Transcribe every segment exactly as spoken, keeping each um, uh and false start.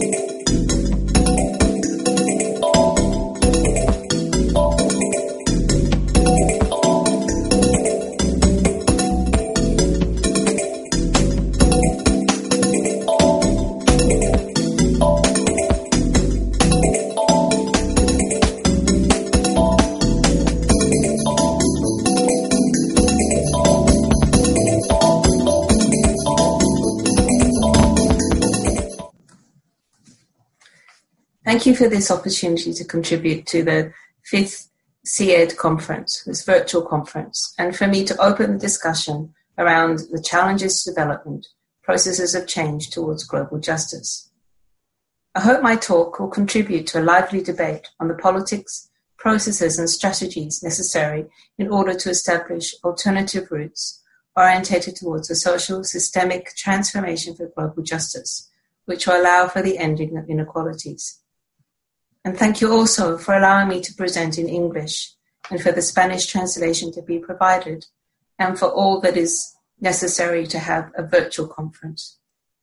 Thank you for this opportunity to contribute to the fifth C E D conference, this virtual conference, and for me to open the discussion around the challenges to development, processes of change towards global justice. I hope my talk will contribute to a lively debate on the politics, processes and strategies necessary in order to establish alternative routes orientated towards a social systemic transformation for global justice, which will allow for the ending of inequalities. And thank you also for allowing me to present in English and for the Spanish translation to be provided and for all that is necessary to have a virtual conference.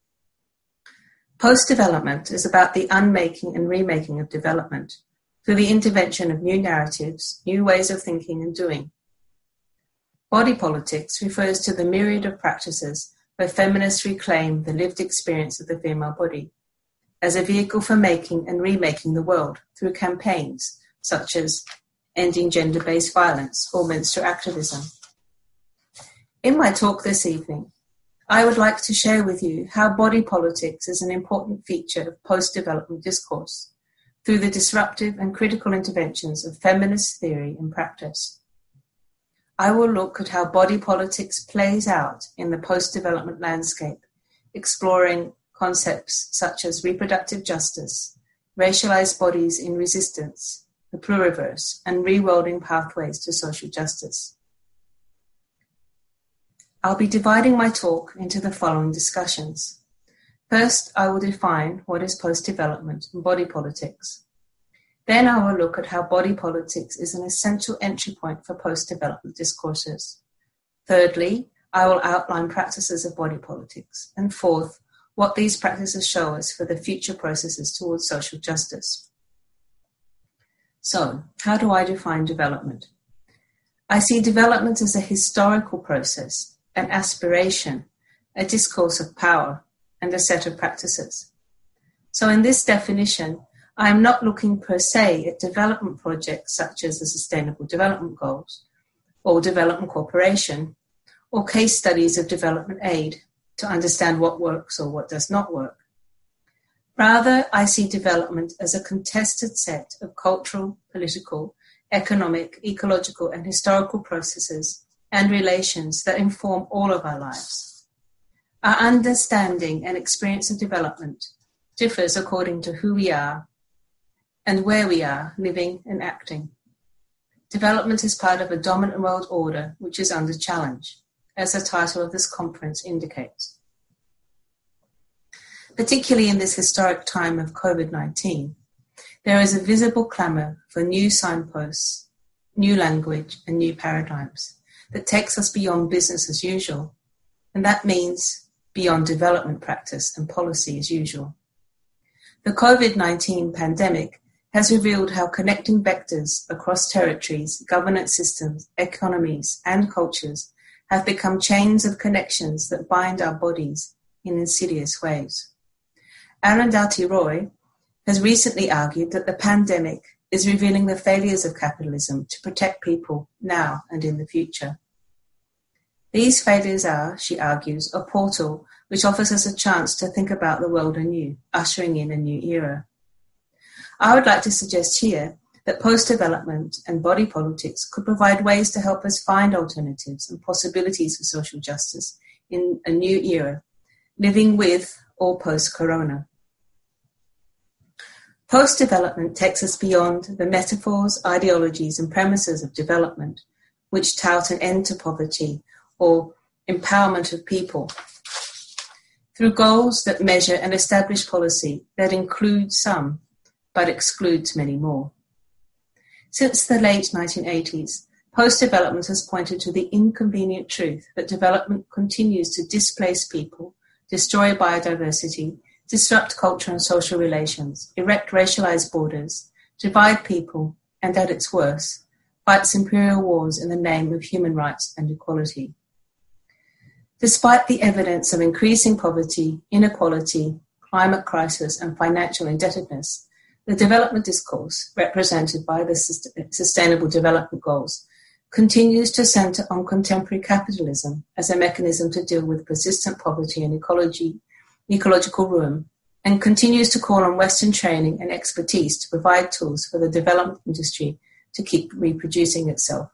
Post-development is about the unmaking and remaking of development through the intervention of new narratives, new ways of thinking and doing. Body politics refers to the myriad of practices where feminists reclaim the lived experience of the female body as a vehicle for making and remaking the world through campaigns such as ending gender-based violence or menstrual activism. In my talk this evening, I would like to share with you how body politics is an important feature of post-development discourse through the disruptive and critical interventions of feminist theory and practice. I will look at how body politics plays out in the post-development landscape, exploring concepts such as reproductive justice, racialized bodies in resistance, the pluriverse, and reworlding pathways to social justice. I'll be dividing my talk into the following discussions. First, I will define what is post-development and body politics. Then I will look at how body politics is an essential entry point for post-development discourses. Thirdly, I will outline practices of body politics. And fourth, what these practices show us for the future processes towards social justice. So, how do I define development? I see development as a historical process, an aspiration, a discourse of power, and a set of practices. So in this definition, I am not looking per se at development projects such as the Sustainable Development Goals, or development cooperation, or case studies of development aid to understand what works or what does not work. Rather, I see development as a contested set of cultural, political, economic, ecological, and historical processes and relations that inform all of our lives. Our understanding and experience of development differs according to who we are and where we are living and acting. Development is part of a dominant world order which is under challenge, as the title of this conference indicates. Particularly in this historic time of COVID nineteen, there is a visible clamour for new signposts, new language, and new paradigms that takes us beyond business as usual, and that means beyond development practice and policy as usual. The COVID nineteen pandemic has revealed how connecting vectors across territories, governance systems, economies, and cultures have become chains of connections that bind our bodies in insidious ways. Arundhati Roy has recently argued that the pandemic is revealing the failures of capitalism to protect people now and in the future. These failures are, she argues, a portal which offers us a chance to think about the world anew, ushering in a new era. I would like to suggest here that post-development and body politics could provide ways to help us find alternatives and possibilities for social justice in a new era, living with or post-corona. Post-development takes us beyond the metaphors, ideologies, and premises of development, which tout an end to poverty or empowerment of people, through goals that measure and establish policy that includes some, but excludes many more. Since the late nineteen eighties, post-development has pointed to the inconvenient truth that development continues to displace people, destroy biodiversity, disrupt culture and social relations, erect racialized borders, divide people, and at its worst, fights imperial wars in the name of human rights and equality. Despite the evidence of increasing poverty, inequality, climate crisis, and financial indebtedness, the development discourse, represented by the Sustainable Development Goals, continues to center on contemporary capitalism as a mechanism to deal with persistent poverty and ecology, ecological ruin, and continues to call on Western training and expertise to provide tools for the development industry to keep reproducing itself.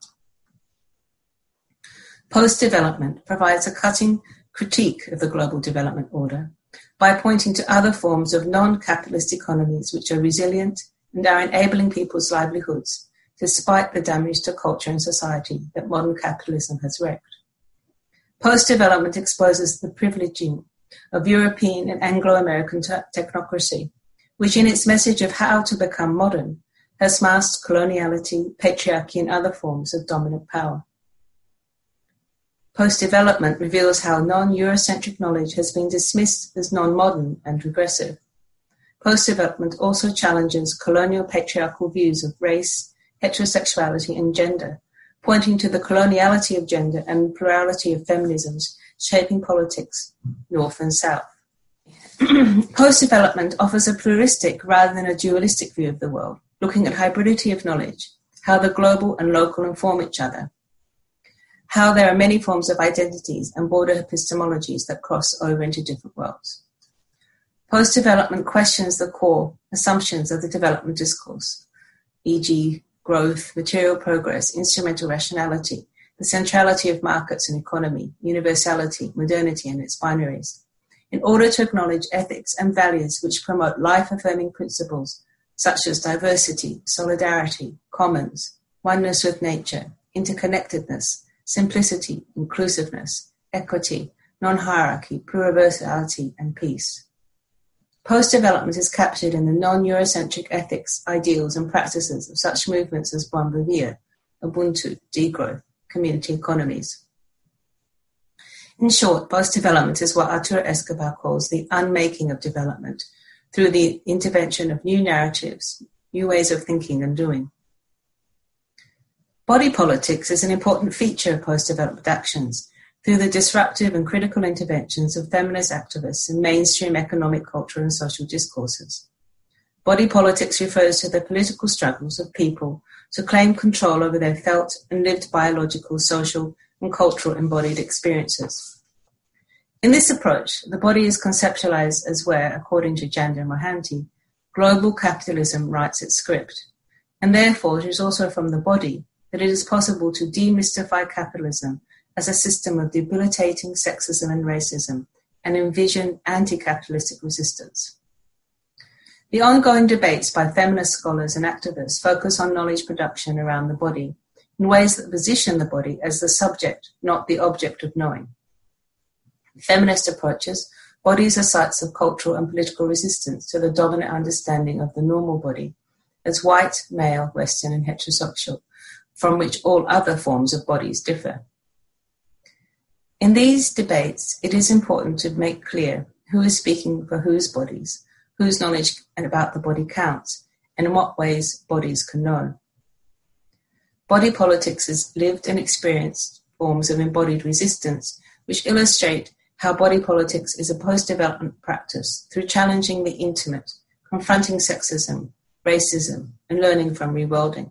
Post-development provides a cutting critique of the global development order by pointing to other forms of non-capitalist economies which are resilient and are enabling people's livelihoods despite the damage to culture and society that modern capitalism has wreaked. Post-development exposes the privileging of European and Anglo-American te- technocracy, which in its message of how to become modern has masked coloniality, patriarchy, and other forms of dominant power. Post-development reveals how non-Eurocentric knowledge has been dismissed as non-modern and regressive. Post-development also challenges colonial patriarchal views of race, heterosexuality, and gender, pointing to the coloniality of gender and plurality of feminisms shaping politics, north and south. Post-development offers a pluralistic rather than a dualistic view of the world, looking at hybridity of knowledge, how the global and local inform each other, how there are many forms of identities and border epistemologies that cross over into different worlds. Post-development questions the core assumptions of the development discourse, for example, growth, material progress, instrumental rationality, the centrality of markets and economy, universality, modernity, and its binaries, in order to acknowledge ethics and values which promote life-affirming principles such as diversity, solidarity, commons, oneness with nature, interconnectedness, simplicity, inclusiveness, equity, non-hierarchy, pluriversality, and peace. Post-development is captured in the non-Eurocentric ethics, ideals, and practices of such movements as Bon Vivre, Ubuntu, degrowth, community economies. In short, post-development is what Arturo Escobar calls the unmaking of development through the intervention of new narratives, new ways of thinking and doing. Body politics is an important feature of post-development actions through the disruptive and critical interventions of feminist activists in mainstream economic, cultural, and social discourses. Body politics refers to the political struggles of people to claim control over their felt and lived biological, social, and cultural embodied experiences. In this approach, the body is conceptualized as where, according to Janda Mohanty, global capitalism writes its script, and therefore it is also from the body that it is possible to demystify capitalism as a system of debilitating sexism and racism and envision anti-capitalistic resistance. The ongoing debates by feminist scholars and activists focus on knowledge production around the body in ways that position the body as the subject, not the object of knowing. In feminist approaches, bodies are sites of cultural and political resistance to the dominant understanding of the normal body as white, male, Western, and heterosexual, from which all other forms of bodies differ. In these debates, it is important to make clear who is speaking for whose bodies, whose knowledge about the body counts, and in what ways bodies can know. Body politics is lived and experienced forms of embodied resistance, which illustrate how body politics is a post-development practice through challenging the intimate, confronting sexism, racism, and learning from rewilding.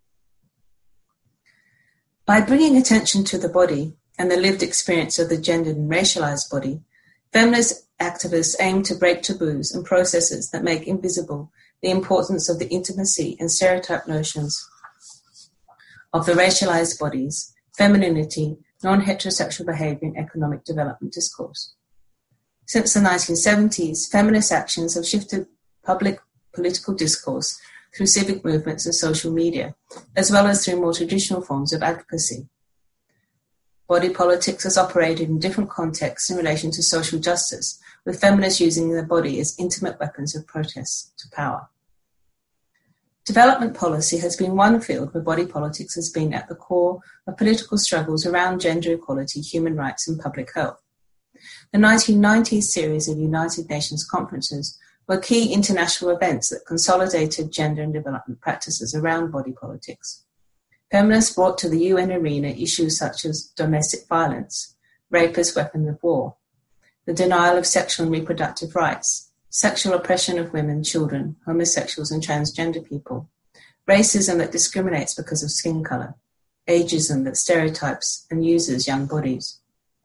By bringing attention to the body and the lived experience of the gendered and racialized body, feminist activists aim to break taboos and processes that make invisible the importance of the intimacy and stereotype notions of the racialized bodies, femininity, non-heterosexual behavior, and economic development discourse. Since the nineteen seventies, feminist actions have shifted public political discourse through civic movements and social media, as well as through more traditional forms of advocacy. Body politics has operated in different contexts in relation to social justice, with feminists using their body as intimate weapons of protest to power. Development policy has been one field where body politics has been at the core of political struggles around gender equality, human rights, and public health. The nineteen nineties series of United Nations conferences were key international events that consolidated gender and development practices around body politics. Feminists brought to the U N arena issues such as domestic violence, rape as weapon of war, the denial of sexual and reproductive rights, sexual oppression of women, children, homosexuals and transgender people, racism that discriminates because of skin color, ageism that stereotypes and uses young bodies.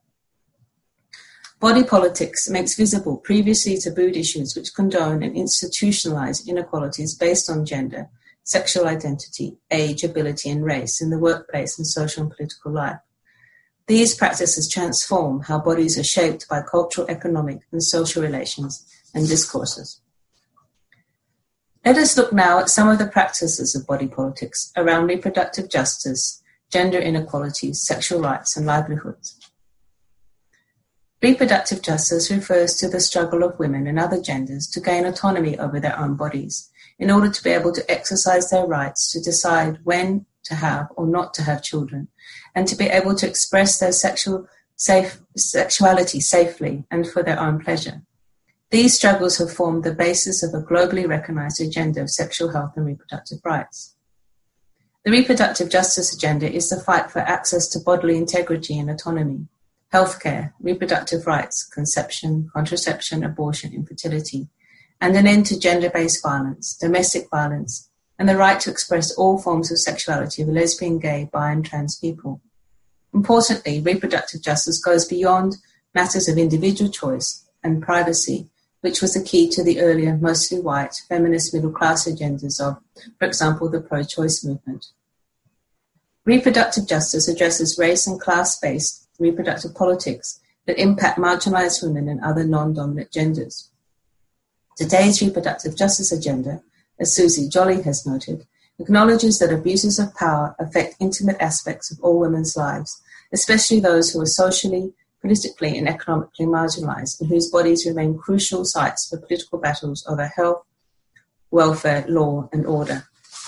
Body politics makes visible previously tabooed issues which condone and institutionalize inequalities based on gender, sexual identity, age, ability, and race in the workplace and social and political life. These practices transform how bodies are shaped by cultural, economic, and social relations and discourses. Let us look now at some of the practices of body politics around reproductive justice, gender inequalities, sexual rights, and livelihoods. Reproductive justice refers to the struggle of women and other genders to gain autonomy over their own bodies in order to be able to exercise their rights to decide when to have or not to have children, and to be able to express their sexual safe, sexuality safely and for their own pleasure. These struggles have formed the basis of a globally recognized agenda of sexual health and reproductive rights. The reproductive justice agenda is the fight for access to bodily integrity and autonomy, healthcare, reproductive rights, conception, contraception, abortion, infertility, and an end to gender-based violence, domestic violence, and the right to express all forms of sexuality of lesbian, gay, bi, and trans people. Importantly, reproductive justice goes beyond matters of individual choice and privacy, which was the key to the earlier, mostly white, feminist middle-class agendas of, for example, the pro-choice movement. Reproductive justice addresses race and class-based reproductive politics that impact marginalized women and other non-dominant genders. Today's reproductive justice agenda, as Susie Jolly has noted, acknowledges that abuses of power affect intimate aspects of all women's lives, especially those who are socially, politically, and economically marginalized and whose bodies remain crucial sites for political battles over health, welfare, law, and order.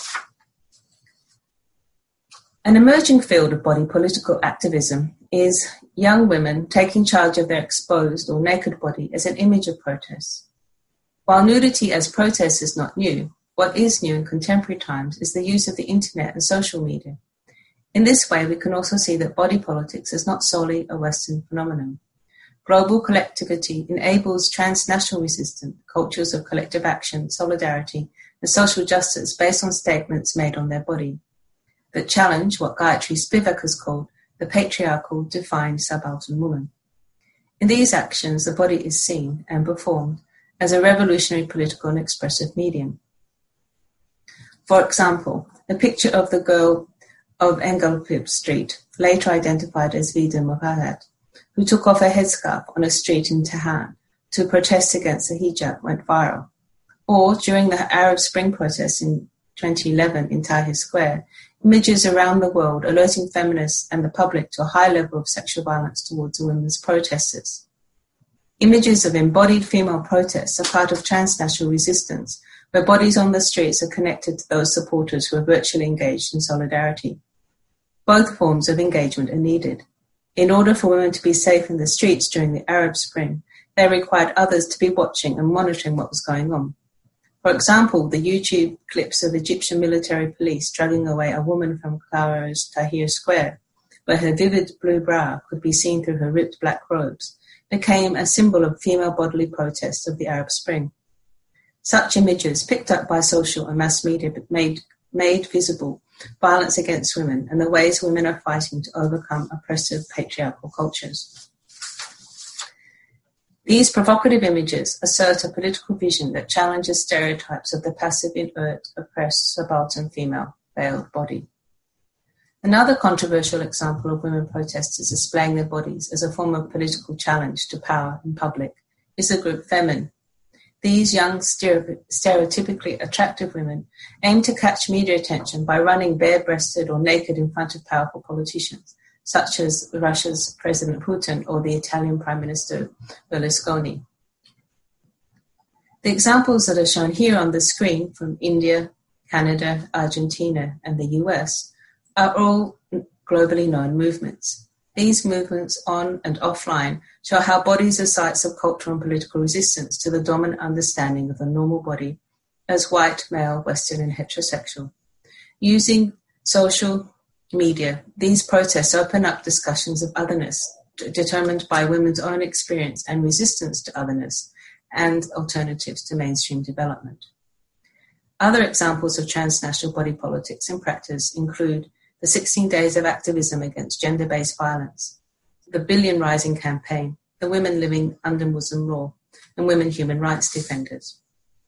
An emerging field of body political activism is young women taking charge of their exposed or naked body as an image of protest. While nudity as protest is not new, what is new in contemporary times is the use of the internet and social media. In this way, we can also see that body politics is not solely a Western phenomenon. Global collectivity enables transnational resistance, cultures of collective action, solidarity, and social justice based on statements made on their body that challenge what Gayatri Spivak has called the patriarchal, defined subaltern woman. In these actions, the body is seen and performed as a revolutionary political and expressive medium. For example, a picture of the girl of Engelpib Street, later identified as Vida Mohamed, who took off her headscarf on a street in Tehran to protest against the hijab, went viral. Or during the Arab Spring protests in twenty eleven in Tahrir Square, images around the world alerting feminists and the public to a high level of sexual violence towards the women's protesters. Images of embodied female protests are part of transnational resistance, where bodies on the streets are connected to those supporters who are virtually engaged in solidarity. Both forms of engagement are needed. In order for women to be safe in the streets during the Arab Spring, they required others to be watching and monitoring what was going on. For example, the YouTube clips of Egyptian military police dragging away a woman from Cairo's Tahrir Square, where her vivid blue bra could be seen through her ripped black robes, became a symbol of female bodily protest of the Arab Spring. Such images, picked up by social and mass media, made, made visible violence against women and the ways women are fighting to overcome oppressive patriarchal cultures. These provocative images assert a political vision that challenges stereotypes of the passive, inert, oppressed, subaltern female, veiled body. Another controversial example of women protesters displaying their bodies as a form of political challenge to power in public is the group Femen. These young, stereotypically attractive women aim to catch media attention by running bare-breasted or naked in front of powerful politicians, such as Russia's President Putin or the Italian Prime Minister Berlusconi. The examples that are shown here on the screen from India, Canada, Argentina, and the U S are all globally known movements. these movements on and offline show how bodies are sites of cultural and political resistance to the dominant understanding of the normal body as white, male, Western, and heterosexual. Using social media, these protests open up discussions of otherness, determined by women's own experience and resistance to otherness, and alternatives to mainstream development. Other examples of transnational body politics in practice include the sixteen Days of Activism Against Gender-Based Violence, the Billion Rising Campaign, the Women Living Under Muslim Law, and Women Human Rights Defenders.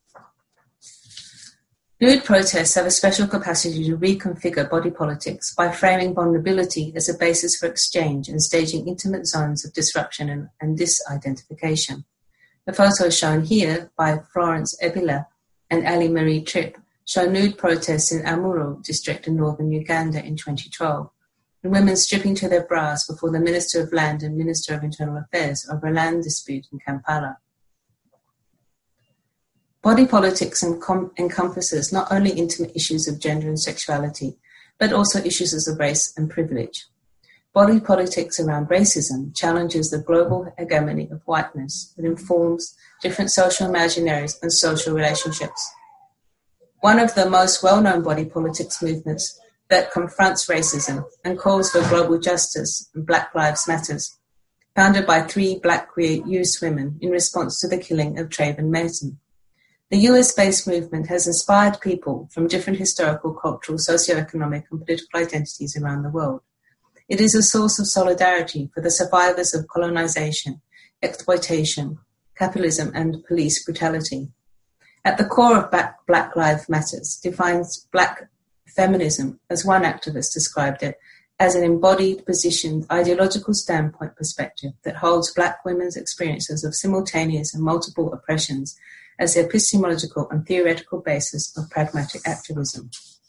Nude protests have a special capacity to reconfigure body politics by framing vulnerability as a basis for exchange and staging intimate zones of disruption and, and disidentification. The photos shown here by Florence Ebila and Ali Marie Tripp show nude protests in Amuro district in northern Uganda in twenty twelve, and women stripping to their bras before the Minister of Land and Minister of Internal Affairs over a land dispute in Kampala. Body politics encom- encompasses not only intimate issues of gender and sexuality, but also issues of race and privilege. Body politics around racism challenges the global hegemony of whiteness that informs different social imaginaries and social relationships. One of the most well-known body politics movements that confronts racism and calls for global justice and Black Lives Matters, founded by three black queer youth women in response to the killing of Trayvon Martin. The U S-based movement has inspired people from different historical, cultural, socioeconomic, and political identities around the world. It is a source of solidarity for the survivors of colonization, exploitation, capitalism, and police brutality. At the core of Black, Black Lives Matters defines Black feminism, as one activist described it, as an embodied, positioned, ideological standpoint perspective that holds Black women's experiences of simultaneous and multiple oppressions as the epistemological and theoretical basis of pragmatic activism.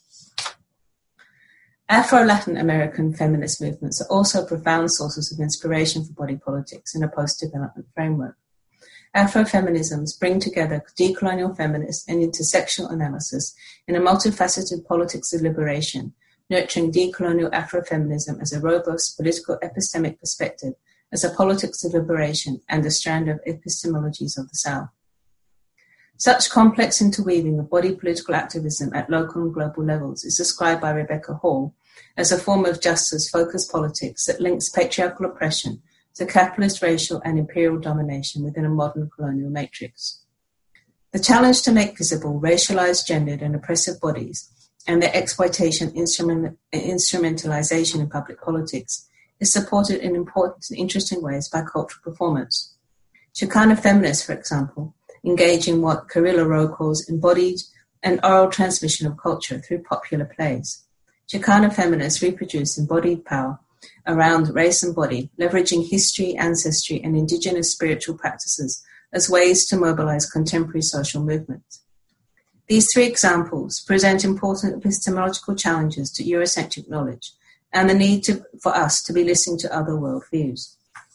Afro-Latin American feminist movements are also profound sources of inspiration for body politics in a post-development framework. Afrofeminisms bring together decolonial feminist and intersectional analysis in a multifaceted politics of liberation, nurturing decolonial Afrofeminism as a robust political epistemic perspective, as a politics of liberation and a strand of epistemologies of the South. Such complex interweaving of body political activism at local and global levels is described by Rebecca Hall as a form of justice-focused politics that links patriarchal oppression to capitalist, racial, and imperial domination within a modern colonial matrix. The challenge to make visible racialized, gendered, and oppressive bodies and their exploitation instrument, instrumentalization in public politics is supported in important and interesting ways by cultural performance. Chicana feminists, for example, engage in what Carilla Rowe calls embodied and oral transmission of culture through popular plays. Chicana feminists reproduce embodied power around race and body, leveraging history, ancestry, and indigenous spiritual practices as ways to mobilize contemporary social movements. These three examples present important epistemological challenges to Eurocentric knowledge and the need to, for us to be listening to other worldviews.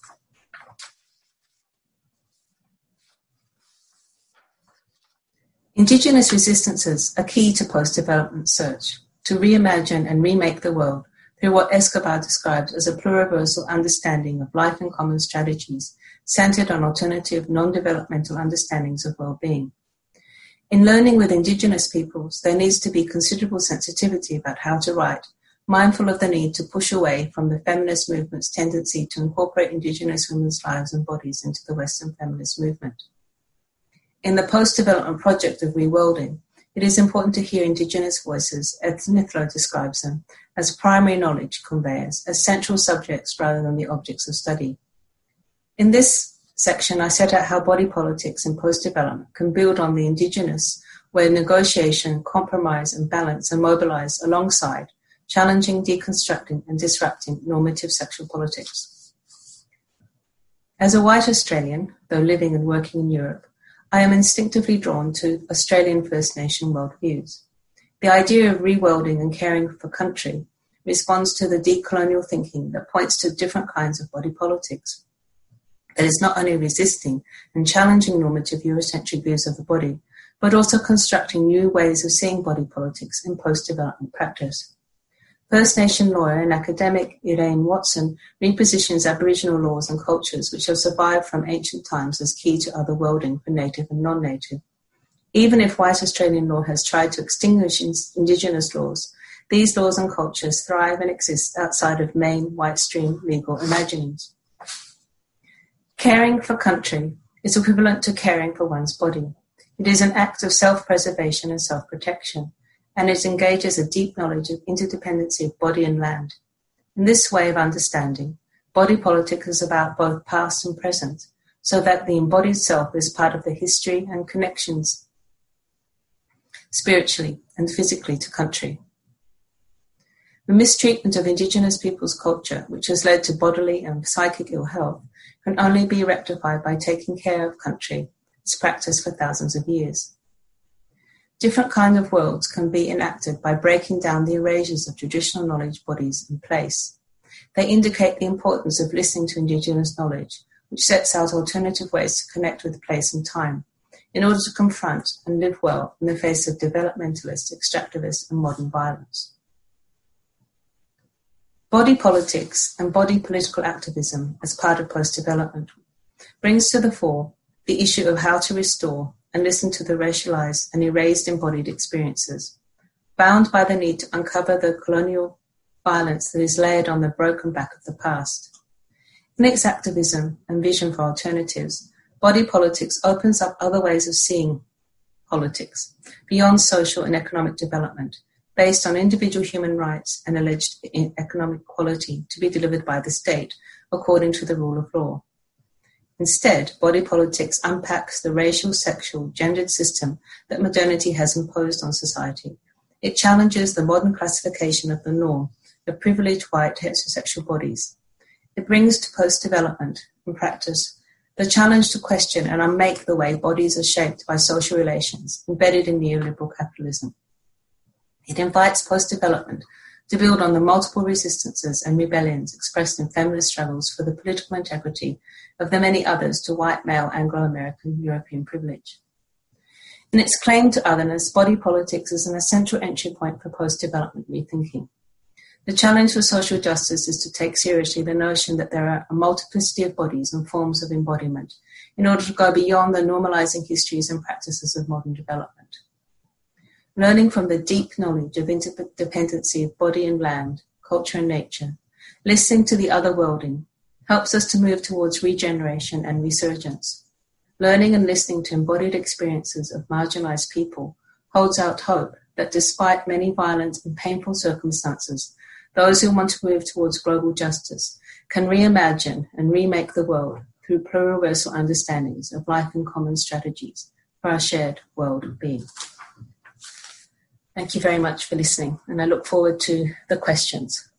Indigenous resistances are key to post-development search, to reimagine and remake the world through what Escobar describes as a pluriversal understanding of life in common strategies centered on alternative, non-developmental understandings of well-being. In learning with Indigenous peoples, there needs to be considerable sensitivity about how to write, mindful of the need to push away from the feminist movement's tendency to incorporate Indigenous women's lives and bodies into the Western feminist movement. In the post-development project of reworlding, it is important to hear Indigenous voices, as Nithlo describes them, as primary knowledge conveyors, as central subjects rather than the objects of study. In this section, I set out how body politics in post-development can build on the Indigenous, where negotiation, compromise, and balance are mobilized alongside challenging, deconstructing, and disrupting normative sexual politics. As a white Australian, though living and working in Europe, I am instinctively drawn to Australian First Nation worldviews. The idea of reworlding and caring for country responds to the decolonial thinking that points to different kinds of body politics, that is not only resisting and challenging normative Eurocentric views of the body, but also constructing new ways of seeing body politics in post-development practice. First Nation lawyer and academic Elaine Watson repositions Aboriginal laws and cultures which have survived from ancient times as key to otherworlding for native and non-native. Even if white Australian law has tried to extinguish Indigenous laws, these laws and cultures thrive and exist outside of main white stream legal imaginings. Caring for country is equivalent to caring for one's body. It is an act of self-preservation and self-protection, and it engages a deep knowledge of interdependency of body and land. In this way of understanding, body politics is about both past and present, so that the embodied self is part of the history and connections spiritually and physically to country. The mistreatment of Indigenous people's culture, which has led to bodily and psychic ill health, can only be rectified by taking care of country, its practice for thousands of years. Different kinds of worlds can be enacted by breaking down the erasures of traditional knowledge bodies and place. They indicate the importance of listening to Indigenous knowledge, which sets out alternative ways to connect with place and time, in order to confront and live well in the face of developmentalist, extractivist, and modern violence. Body politics and body political activism as part of post-development brings to the fore the issue of how to restore and listen to the racialized and erased embodied experiences, bound by the need to uncover the colonial violence that is layered on the broken back of the past. In its activism and vision for alternatives, body politics opens up other ways of seeing politics, beyond social and economic development, based on individual human rights and alleged economic equality to be delivered by the state according to the rule of law. Instead, body politics unpacks the racial, sexual, gendered system that modernity has imposed on society. It challenges the modern classification of the norm of privileged white heterosexual bodies. It brings to post-development and practice the challenge to question and unmake the way bodies are shaped by social relations embedded in neoliberal capitalism. It invites post-development to build on the multiple resistances and rebellions expressed in feminist struggles for the political integrity of the many others to white male Anglo-American European privilege. In its claim to otherness, body politics is an essential entry point for post-development rethinking. The challenge for social justice is to take seriously the notion that there are a multiplicity of bodies and forms of embodiment in order to go beyond the normalizing histories and practices of modern development. Learning from the deep knowledge of interdependency of body and land, culture and nature, listening to the otherworlding, helps us to move towards regeneration and resurgence. Learning and listening to embodied experiences of marginalized people holds out hope that despite many violent and painful circumstances, those who want to move towards global justice can reimagine and remake the world through pluriversal understandings of life and common strategies for our shared world being. Thank you very much for listening, and I look forward to the questions.